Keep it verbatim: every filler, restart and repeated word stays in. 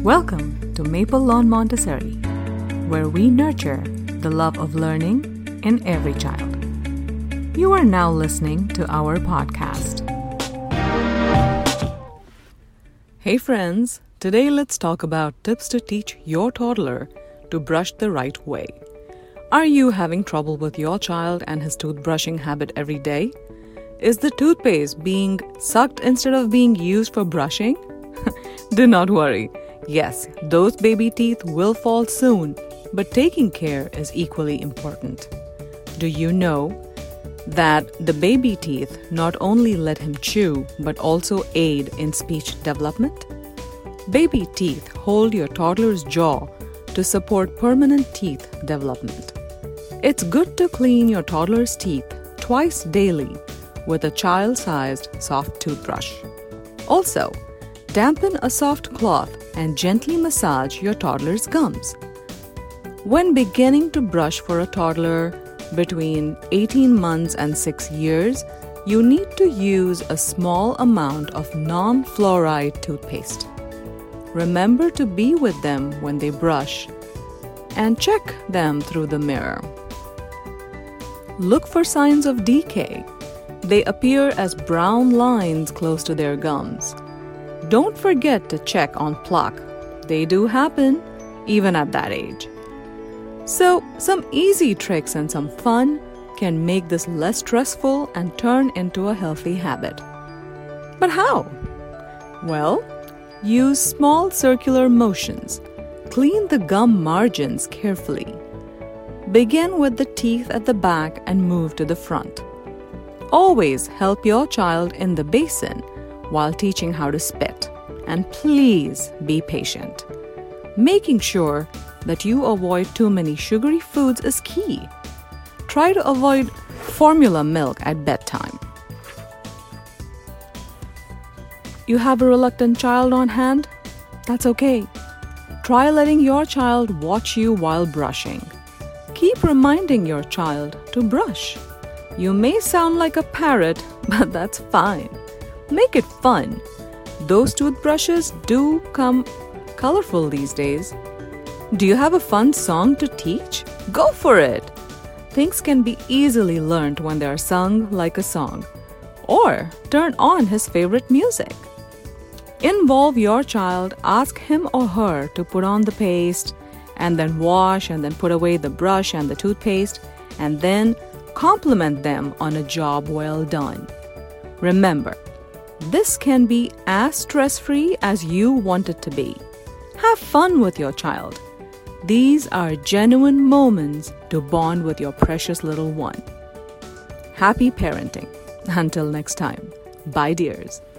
Welcome to Maple Lawn Montessori, where we nurture the love of learning in every child. You are now listening to our podcast. Hey friends, today let's talk about tips to teach your toddler to brush the right way. Are you having trouble with your child and his toothbrushing habit every day? Is the toothpaste being sucked instead of being used for brushing? Do not worry. Yes, those baby teeth will fall soon, but taking care is equally important. Do you know that the baby teeth not only let him chew, but also aid in speech development? Baby teeth hold your toddler's jaw to support permanent teeth development. It's good to clean your toddler's teeth twice daily with a child-sized soft toothbrush. Also, dampen a soft cloth and gently massage your toddler's gums. When beginning to brush for a toddler between eighteen months and six years, you need to use a small amount of non-fluoride toothpaste. Remember to be with them when they brush and check them through the mirror. Look for signs of decay. They appear as brown lines close to their gums. Don't forget to check on plaque. They do happen, even at that age. So, some easy tricks and some fun can make this less stressful and turn into a healthy habit. But how? Well, use small circular motions. Clean the gum margins carefully. Begin with the teeth at the back and move to the front. Always help your child in the basin while teaching how to spit. And please be patient. Making sure that you avoid too many sugary foods is key. Try to avoid formula milk at bedtime. You have a reluctant child on hand? That's okay. Try letting your child watch you while brushing. Keep reminding your child to brush. You may sound like a parrot, but that's fine. Make it fun. Those toothbrushes do come colorful these days. Do you have a fun song to teach? Go for it! Things can be easily learned when they are sung like a song. Or turn on his favorite music. Involve your child, ask him or her to put on the paste, and then wash and then put away the brush and the toothpaste, and then compliment them on a job well done. Remember, this can be as stress-free as you want it to be. Have fun with your child. These are genuine moments to bond with your precious little one. Happy parenting. Until next time. Bye, dears.